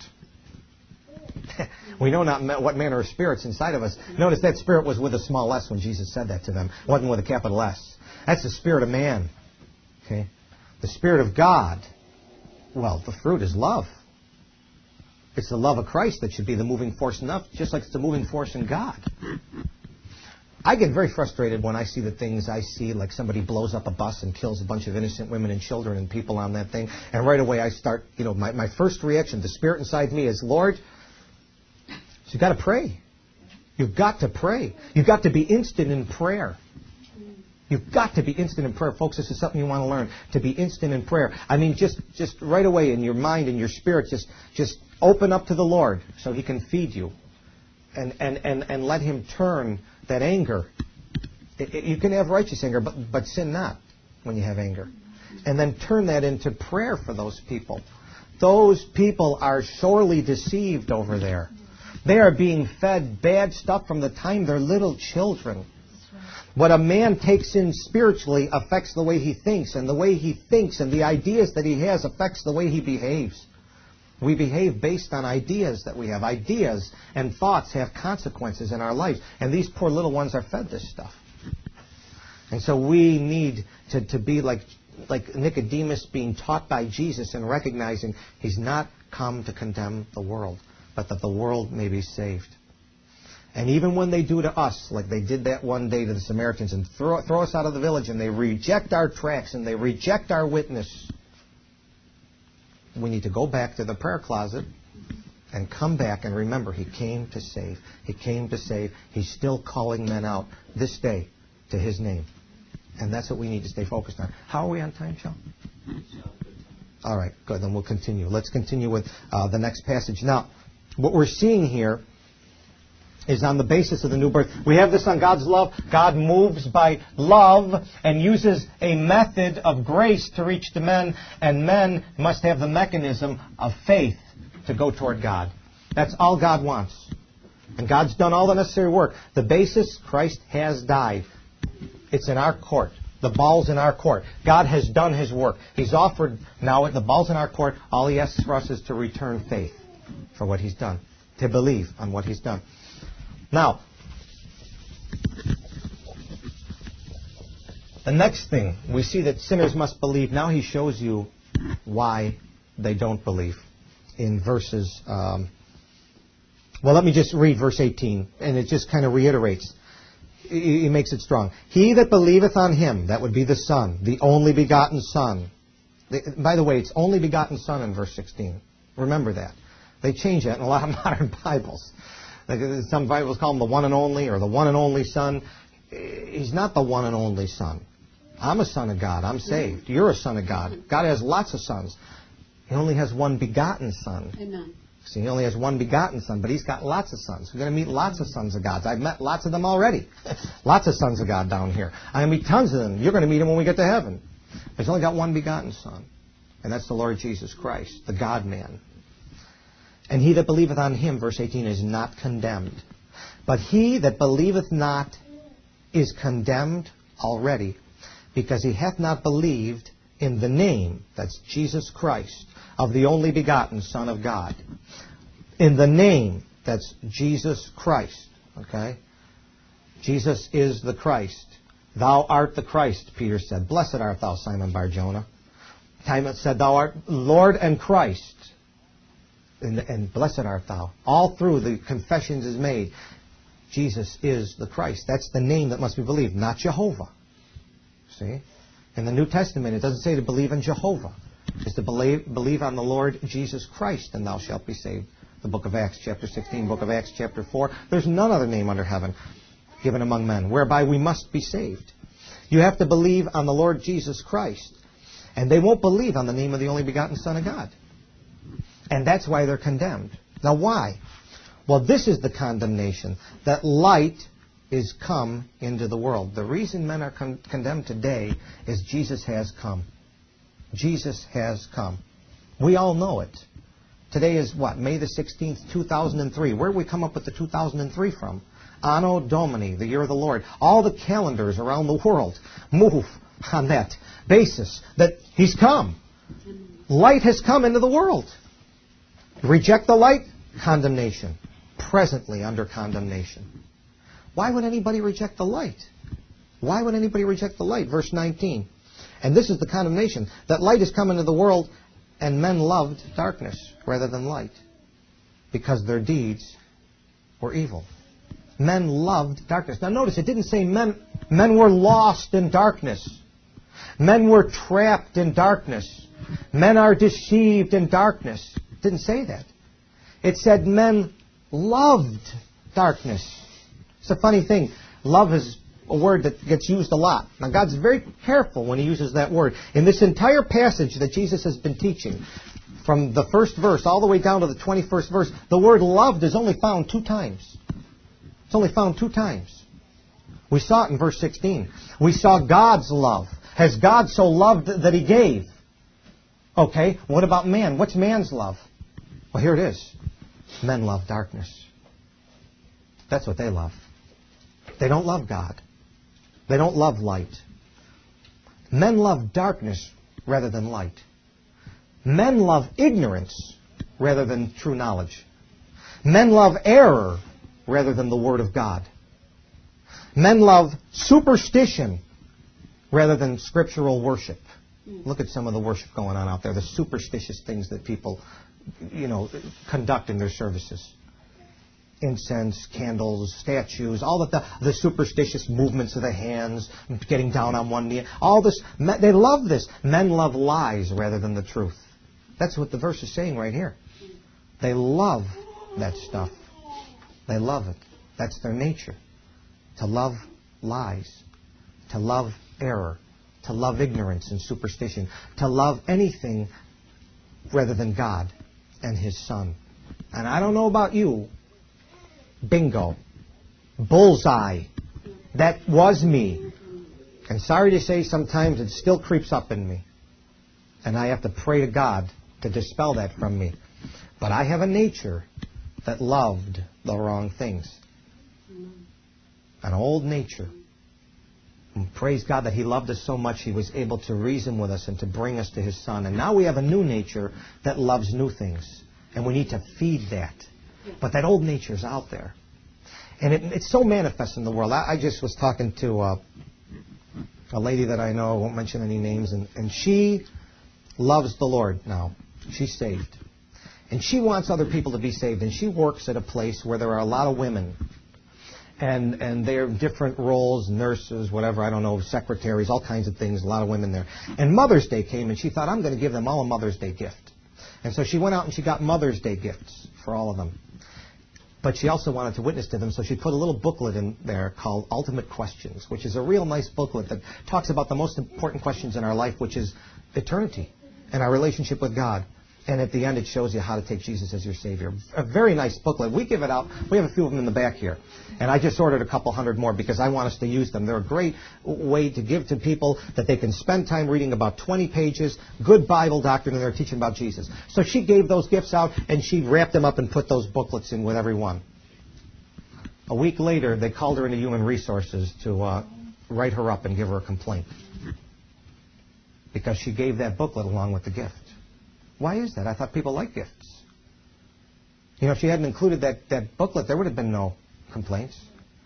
We know not what manner of spirit's inside of us. Notice that spirit was with a small s when Jesus said that to them. It wasn't with a capital S. That's the spirit of man. Okay? The spirit of God. Well, the fruit is love. It's the love of Christ that should be the moving force enough, just like it's the moving force in God. I get very frustrated when I see the things I see, like somebody blows up a bus and kills a bunch of innocent women and children and people on that thing. And right away I start, you know, my, my first reaction, the spirit inside me is, Lord, you've got to pray. You've got to pray. You've got to be instant in prayer. You've got to be instant in prayer. Folks, this is something you want to learn, to be instant in prayer. I mean, just, just right away in your mind and your spirit, just, just open up to the Lord so He can feed you. And, and, and, and let Him turn that anger. It, it, you can have righteous anger, but, but sin not when you have anger. And then turn that into prayer for those people. Those people are sorely deceived over there. They are being fed bad stuff from the time they're little children. What a man takes in spiritually affects the way he thinks, and the way he thinks and the ideas that he has affects the way he behaves. We behave based on ideas that we have. Ideas and thoughts have consequences in our lives. And these poor little ones are fed this stuff. And so we need to, to be like, like Nicodemus, being taught by Jesus and recognizing He's not come to condemn the world, but that the world may be saved. And even when they do to us, like they did that one day to the Samaritans, and throw, throw us out of the village, and they reject our tracts, and they reject our witness, we need to go back to the prayer closet and come back and remember He came to save. He came to save. He's still calling men out this day to His name. And that's what we need to stay focused on. How are we on time, Sean? All right, good. Then we'll continue. Let's continue with uh, the next passage. Now, what we're seeing here is on the basis of the new birth. We have this on God's love. God moves by love and uses a method of grace to reach the men, and men must have the mechanism of faith to go toward God. That's all God wants. And God's done all the necessary work. The basis, Christ has died. It's in our court. The ball's in our court. God has done His work. He's offered, now the ball's in our court. All He asks for us is to return faith for what He's done, to believe on what He's done. Now, the next thing, we see that sinners must believe. Now He shows you why they don't believe in verses... Um, well, let me just read verse eighteen, and it just kind of reiterates. He makes it strong. He that believeth on Him, that would be the Son, the only begotten Son. By the way, it's only begotten Son in verse sixteen. Remember that. They change that in a lot of modern Bibles. Some Bibles call Him the one and only, or the one and only Son. He's not the one and only Son. I'm a son of God. I'm saved. You're a son of God. God has lots of sons. He only has one begotten Son. Amen. See, He only has one begotten Son, but He's got lots of sons. We're going to meet lots of sons of God. I've met lots of them already. Lots of sons of God down here. I'm going to meet tons of them. You're going to meet them when we get to heaven. He's only got one begotten Son, and that's the Lord Jesus Christ, the God-man. And he that believeth on Him, verse eighteen, is not condemned. But he that believeth not is condemned already, because he hath not believed in the name, that's Jesus Christ, of the only begotten Son of God. In the name, that's Jesus Christ. Okay? Jesus is the Christ. Thou art the Christ, Peter said. Blessed art thou, Simon Bar-Jonah. Simon said, Thou art Lord and Christ. And, and blessed art thou. All through the confessions is made. Jesus is the Christ. That's the name that must be believed, not Jehovah. See? In the New Testament, it doesn't say to believe in Jehovah. It's to believe, believe on the Lord Jesus Christ, and thou shalt be saved. The book of Acts, chapter sixteen, book of Acts, chapter four. There's none other name under heaven given among men, whereby we must be saved. You have to believe on the Lord Jesus Christ. And they won't believe on the name of the only begotten Son of God. And that's why they're condemned. Now why? Well, this is the condemnation, that light is come into the world. The reason men are con- condemned today is Jesus has come. Jesus has come. We all know it. Today is what? May the sixteenth, two thousand three. Where did we come up with the two thousand three from? Anno Domini, the year of the Lord. All the calendars around the world move on that basis, that He's come. Light has come into the world. Reject the light, condemnation. Presently under condemnation. Why would anybody reject the light? Why would anybody reject the light? Verse nineteen. And this is the condemnation, that light has come into the world, and men loved darkness rather than light, because their deeds were evil. Men loved darkness. Now notice, it didn't say men, men were lost in darkness. Men were trapped in darkness. Men are deceived in darkness. It didn't say that. It said men loved darkness. It's a funny thing. Love is a word that gets used a lot. Now God's very careful when He uses that word. In this entire passage that Jesus has been teaching, from the first verse all the way down to the twenty-first verse, the word loved is only found two times. It's only found two times. We saw it in verse sixteen. We saw God's love. Has God so loved that He gave? Okay, what about man? What's man's love? Well, here it is. Men love darkness. That's what they love. They don't love God. They don't love light. Men love darkness rather than light. Men love ignorance rather than true knowledge. Men love error rather than the Word of God. Men love superstition rather than scriptural worship. Look at some of the worship going on out there, the superstitious things that people, you know, conduct in their services. Incense, candles, statues, all of the, the superstitious movements of the hands, getting down on one knee. All this, they love this. Men love lies rather than the truth. That's what the verse is saying right here. They love that stuff. They love it. That's their nature. To love lies. To love error. To love ignorance and superstition. To love anything rather than God and His Son. And I don't know about you. Bingo. Bullseye. That was me. And sorry to say, sometimes it still creeps up in me. And I have to pray to God to dispel that from me. But I have a nature that loved the wrong things. An old nature. And praise God that He loved us so much He was able to reason with us and to bring us to His Son. And now we have a new nature that loves new things. And we need to feed that. But that old nature is out there. And it, it's so manifest in the world. I, I just was talking to uh, a lady that I know, I won't mention any names, and, and she loves the Lord now. She's saved. And she wants other people to be saved. And she works at a place where there are a lot of women. And and they're different roles, nurses, whatever, I don't know, secretaries, all kinds of things, a lot of women there. And Mother's Day came, and she thought, I'm going to give them all a Mother's Day gift. And so she went out and she got Mother's Day gifts for all of them. But she also wanted to witness to them, so she put a little booklet in there called Ultimate Questions, which is a real nice booklet that talks about the most important questions in our life, which is eternity and our relationship with God. And at the end, it shows you how to take Jesus as your Savior. A very nice booklet. We give it out. We have a few of them in the back here. And I just ordered a couple hundred more because I want us to use them. They're a great way to give to people that they can spend time reading about twenty pages, good Bible doctrine, and they're teaching about Jesus. So she gave those gifts out, and she wrapped them up and put those booklets in with every one. A week later, they called her into Human Resources to uh, write her up and give her a complaint. Because she gave that booklet along with the gift. Why is that? I thought people like gifts. You know, if she hadn't included that, that booklet, there would have been no complaints.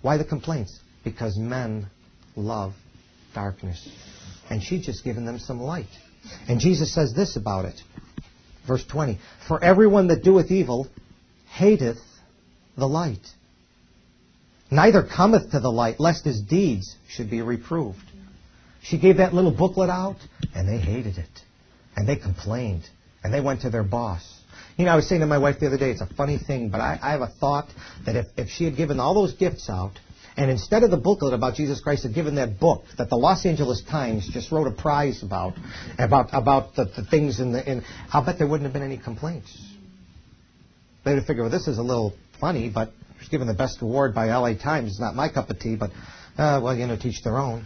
Why the complaints? Because men love darkness. And she's just given them some light. And Jesus says this about it. Verse twenty, for everyone that doeth evil hateth the light, neither cometh to the light, lest his deeds should be reproved. She gave that little booklet out, and they hated it. And they complained. And they went to their boss. You know, I was saying to my wife the other day, it's a funny thing, but I, I have a thought that if, if she had given all those gifts out, and instead of the booklet about Jesus Christ, had given that book that the Los Angeles Times just wrote a prize about, about, about the, the things in the... In, I'll bet there wouldn't have been any complaints. They'd have figured, well, this is a little funny, but she's given the best award by L A Times. It's not my cup of tea, but, uh, well, you know, teach their own.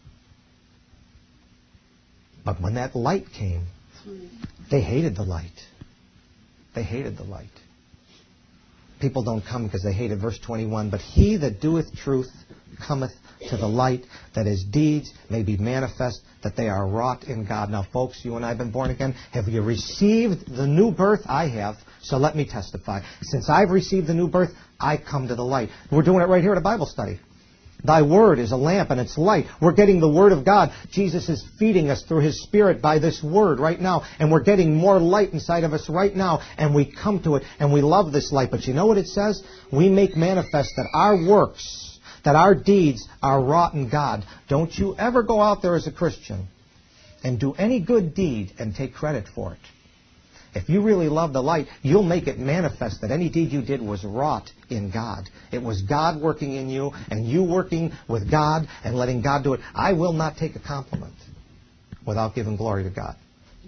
But when that light came, they hated the light. They hated the light. People don't come because they hate it. Verse twenty-one, but he that doeth truth cometh to the light, that his deeds may be manifest, that they are wrought in God. Now, folks, you and I have been born again. Have you received the new birth? I have. So let me testify. Since I've received the new birth, I come to the light. We're doing it right here at a Bible study. Thy word is a lamp and it's light. We're getting the word of God. Jesus is feeding us through his Spirit by this word right now. And we're getting more light inside of us right now. And we come to it and we love this light. But you know what it says? We make manifest that our works, that our deeds are wrought in God. Don't you ever go out there as a Christian and do any good deed and take credit for it. If you really love the light, you'll make it manifest that any deed you did was wrought in God. It was God working in you, and you working with God and letting God do it. I will not take a compliment without giving glory to God,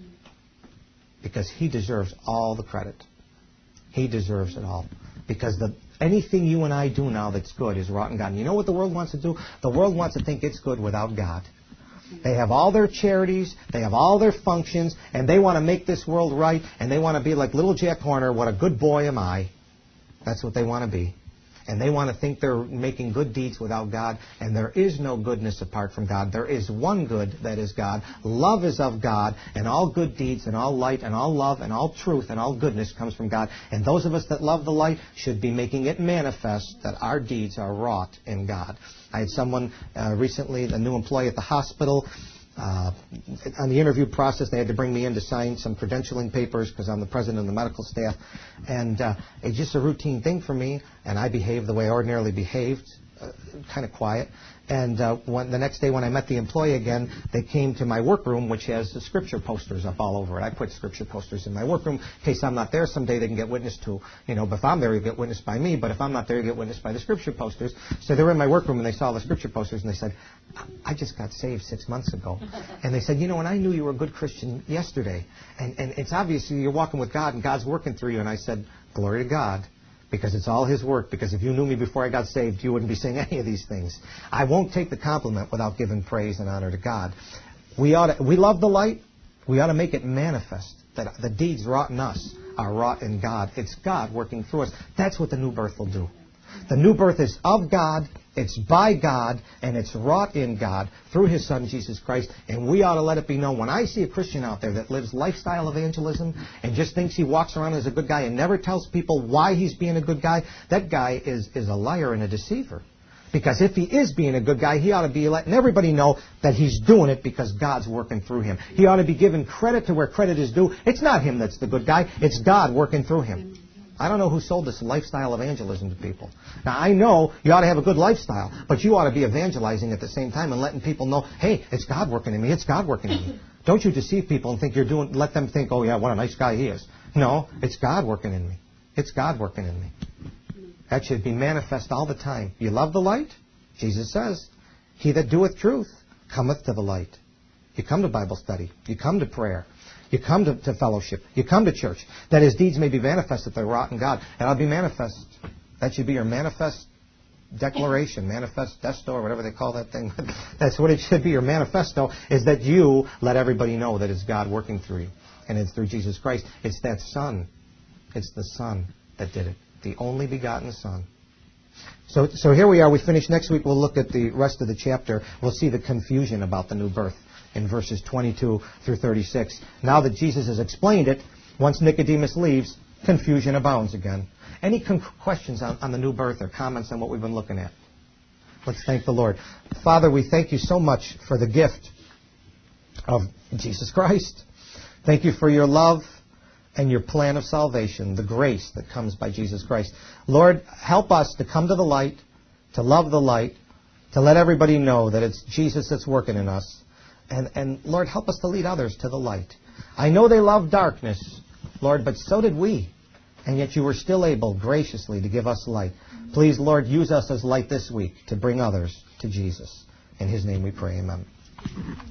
because he deserves all the credit. He deserves it all. Because the anything you and I do now that's good is wrought in God. And you know what the world wants to do? The world wants to think it's good without God. They have all their charities, they have all their functions, and they want to make this world right, and they want to be like little Jack Horner, what a good boy am I. That's what they want to be. And they want to think they're making good deeds without God, and there is no goodness apart from God. There is one good, that is God. Love is of God, and all good deeds, and all light, and all love, and all truth, and all goodness comes from God. And those of us that love the light should be making it manifest that our deeds are wrought in God. I had someone uh, recently, a new employee at the hospital. Uh, on the interview process, they had to bring me in to sign some credentialing papers because I'm the president of the medical staff. And uh, it's just a routine thing for me, and I behaved the way I ordinarily behaved, uh, kind of quiet. And uh, when, the next day when I met the employee again, they came to my workroom, which has the scripture posters up all over it. I put scripture posters in my workroom in case I'm not there someday. They can get witnessed to, you know, but if I'm there, you get witnessed by me. But if I'm not there, you get witnessed by the scripture posters. So they were in my workroom, and they saw the scripture posters, and they said, I just got saved six months ago. And they said, you know, and I knew you were a good Christian yesterday. And, and it's obvious you're walking with God, and God's working through you. And I said, glory to God. Because it's all his work. Because if you knew me before I got saved, you wouldn't be saying any of these things. I won't take the compliment without giving praise and honor to God. We ought to, we love the light. We ought to make it manifest that the deeds wrought in us are wrought in God. It's God working through us. That's what the new birth will do. The new birth is of God, it's by God, and it's wrought in God through his Son, Jesus Christ. And we ought to let it be known. When I see a Christian out there that lives lifestyle evangelism and just thinks he walks around as a good guy and never tells people why he's being a good guy, that guy is, is a liar and a deceiver. Because if he is being a good guy, he ought to be letting everybody know that he's doing it because God's working through him. He ought to be given credit to where credit is due. It's not him that's the good guy. It's God working through him. I don't know who sold this lifestyle evangelism to people. Now, I know you ought to have a good lifestyle, but you ought to be evangelizing at the same time and letting people know, hey, it's God working in me. It's God working in me. Don't you deceive people and think you're doing, let them think, oh, yeah, what a nice guy he is. No, it's God working in me. It's God working in me. That should be manifest all the time. You love the light? Jesus says, he that doeth truth cometh to the light. You come to Bible study. You come to prayer. You come to, to fellowship. You come to church. That his deeds may be manifest that they're wrought in God. And I'll be manifest. That should be your manifest declaration, manifesto, or whatever they call that thing. That's what it should be. Your manifesto is that you let everybody know that it's God working through you. And it's through Jesus Christ. It's that Son. It's the Son that did it. The only begotten Son. So, so here we are. We finish. Next week we'll look at the rest of the chapter. We'll see the confusion about the new birth in verses twenty-two through thirty-six. Now that Jesus has explained it, once Nicodemus leaves, confusion abounds again. Any con- questions on, on the new birth or comments on what we've been looking at? Let's thank the Lord. Father, we thank you so much for the gift of Jesus Christ. Thank you for your love and your plan of salvation, the grace that comes by Jesus Christ. Lord, help us to come to the light, to love the light, to let everybody know that it's Jesus that's working in us. And, and Lord, help us to lead others to the light. I know they love darkness, Lord, but so did we. And yet you were still able graciously to give us light. Please, Lord, use us as light this week to bring others to Jesus. In his name we pray, amen.